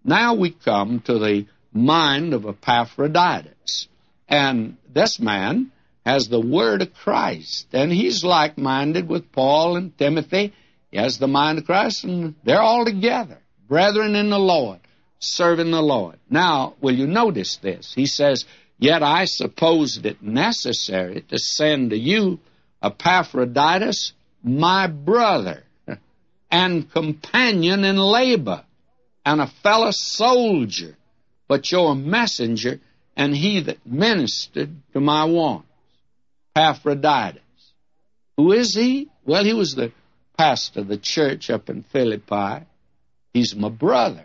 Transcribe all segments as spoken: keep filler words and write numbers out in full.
now we come to the mind of Epaphroditus. And this man has the word of Christ, and he's like-minded with Paul and Timothy. He has the mind of Christ, and they're all together, brethren in the Lord, serving the Lord. Now, will you notice this? He says, yet I supposed it necessary to send to you Epaphroditus, my brother, and companion in labor, and a fellow soldier, but your messenger, and he that ministered to my wants. Epaphroditus. Who is he? Well, he was the pastor of the church up in Philippi. He's my brother.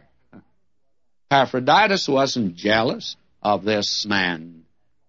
Epaphroditus wasn't jealous of this man,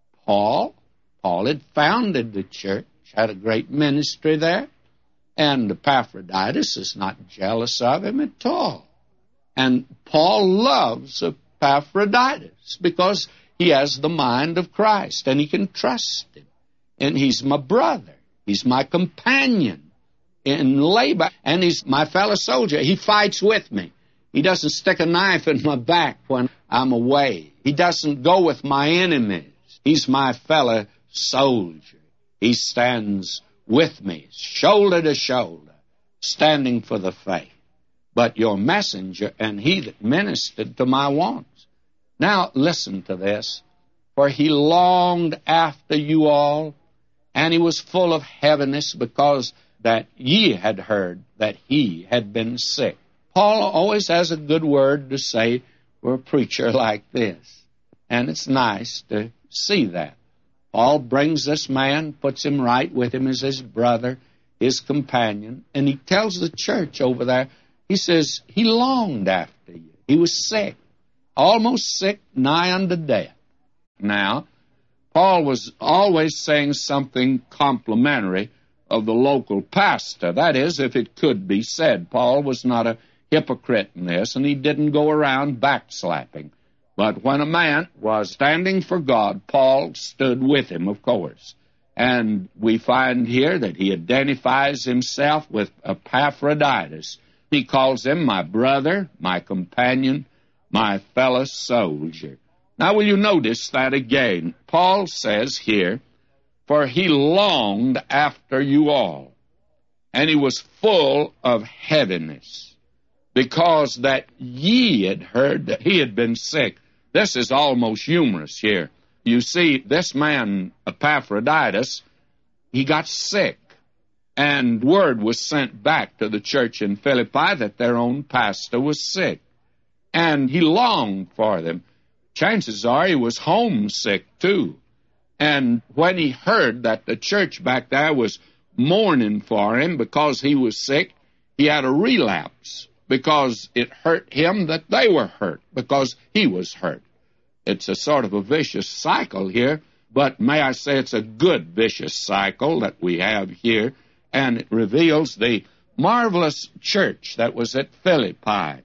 Paul. Paul had founded the church, had a great ministry there, and Epaphroditus is not jealous of him at all. And Paul loves Epaphroditus because he has the mind of Christ, and he can trust him. And he's my brother. He's my companion in labor, and he's my fellow soldier. He fights with me. He doesn't stick a knife in my back when I'm away. He doesn't go with my enemies. He's my fellow soldier. He stands with me, shoulder to shoulder, standing for the faith. But your messenger, and he that ministered to my wants. Now, listen to this. For he longed after you all, and he was full of heaviness, because that ye had heard that he had been sick. Paul always has a good word to say for a preacher like this, and it's nice to see that. Paul brings this man, puts him right with him as his brother, his companion, and he tells the church over there, he says, he longed after you. He was sick, almost sick, nigh unto death. Now, Paul was always saying something complimentary of the local pastor. That is, if it could be said. Paul was not a hypocrite in this, and he didn't go around backslapping. But when a man was standing for God, Paul stood with him, of course. And we find here that he identifies himself with Epaphroditus. He calls him my brother, my companion, my fellow soldier. Now, will you notice that again? Paul says here, for he longed after you all, and he was full of heaviness, because that ye had heard that he had been sick. This is almost humorous here. You see, this man, Epaphroditus, he got sick, and word was sent back to the church in Philippi that their own pastor was sick, and he longed for them. Chances are he was homesick, too. And when he heard that the church back there was mourning for him because he was sick, he had a relapse because it hurt him that they were hurt, because he was hurt. It's a sort of a vicious cycle here, but may I say it's a good vicious cycle that we have here, and it reveals the marvelous church that was at Philippi.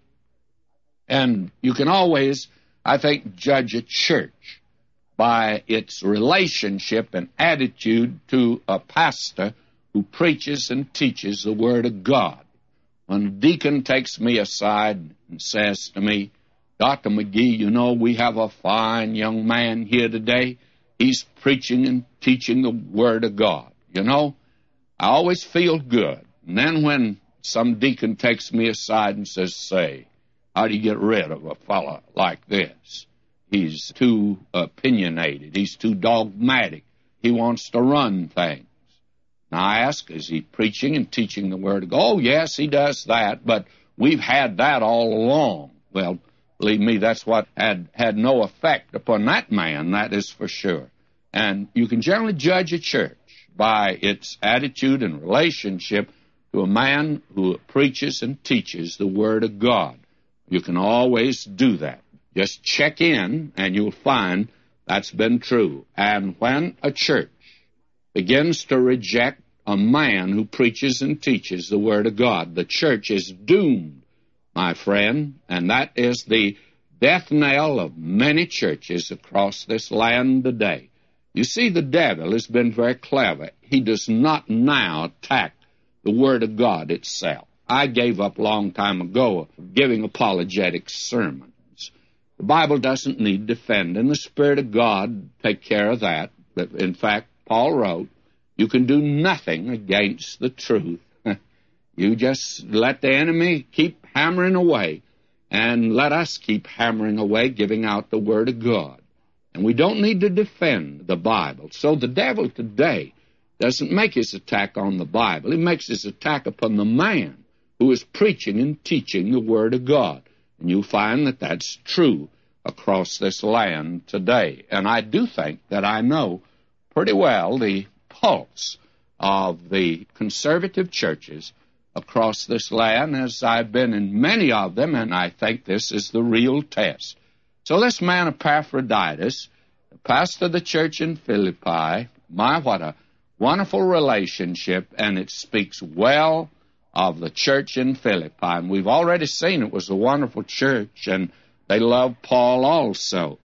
And you can always, I think, judge a church by its relationship and attitude to a pastor who preaches and teaches the Word of God. When a deacon takes me aside and says to me, Doctor McGee, you know, we have a fine young man here today. He's preaching and teaching the Word of God. You know, I always feel good. And then when some deacon takes me aside and says, say, how do you get rid of a fellow like this? He's too opinionated. He's too dogmatic. He wants to run things. Now I ask, is he preaching and teaching the Word of God? Oh, yes, he does that, but we've had that all along. Well, believe me, that's what had, had no effect upon that man, that is for sure. And you can generally judge a church by its attitude and relationship to a man who preaches and teaches the Word of God. You can always do that. Just check in, and you'll find that's been true. And when a church begins to reject a man who preaches and teaches the Word of God, the church is doomed, my friend, and that is the death knell of many churches across this land today. You see, the devil has been very clever. He does not now attack the Word of God itself. I gave up a long time ago giving apologetic sermons. The Bible doesn't need defending. The Spirit of God take care of that. But in fact, Paul wrote, you can do nothing against the truth. You just let the enemy keep hammering away, and let us keep hammering away, giving out the Word of God. And we don't need to defend the Bible. So the devil today doesn't make his attack on the Bible. He makes his attack upon the man who is preaching and teaching the Word of God. And you find that that's true across this land today. And I do think that I know pretty well the pulse of the conservative churches across this land, as I've been in many of them, and I think this is the real test. So this man Epaphroditus, the pastor of the church in Philippi, my, what a wonderful relationship, and it speaks well of the church in Philippi. And we've already seen it was a wonderful church, and they loved Paul also.